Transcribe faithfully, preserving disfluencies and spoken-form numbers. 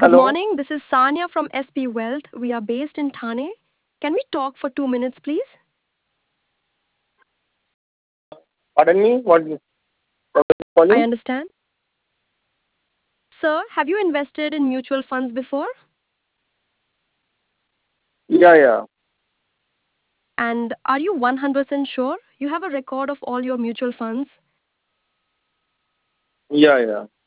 Good Hello, morning. This is Sanya from S P Wealth. We are based in Thane. Can we talk for two minutes, please? pardon me, what what are you I calling? understand. Sir, have you invested in mutual funds before? Yeah, yeah, And are you one hundred percent sure you have a record of all your mutual funds? yeah, yeah.